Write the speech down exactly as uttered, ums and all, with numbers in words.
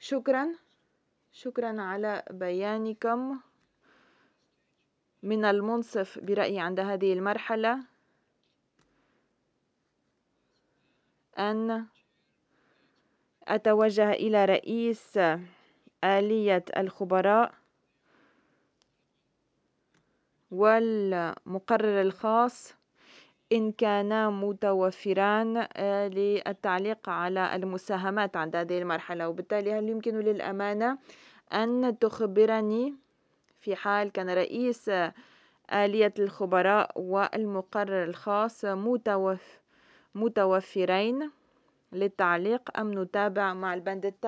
شكرا شكرا على بيانكم. من المنصف برأيي عند هذه المرحلة أن أتوجه إلى رئيس آلية الخبراء والمقرر الخاص إن كانا متوفران للتعليق على المساهمات عند هذه المرحلة. وبالتالي هل يمكن للأمانة أن تخبرني في حال كان رئيس آلية الخبراء والمقرر الخاص متوف متوفرين للتعليق أم نتابع مع البند التالي؟